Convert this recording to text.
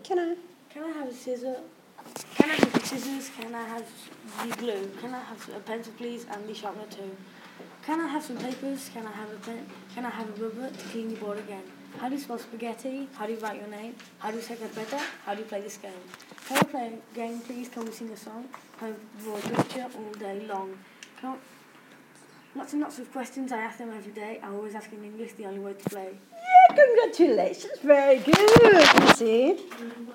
Can I? Can I have a scissor? Can I have the scissors? Can I have the glue? Can I have a pencil, please, and the sharpener too? Can I have some papers? Can I have a pen? Can I have a rubber to clean your board again? How do you spell spaghetti? How do you write your name? How do you say better? How do you play this game? Can we play a game, please? Can we sing a song? Can we draw a picture all day long? Lots and lots of questions. I ask them every day. I always ask in English, the only way to play. Yeah, congratulations. Very good, Sid.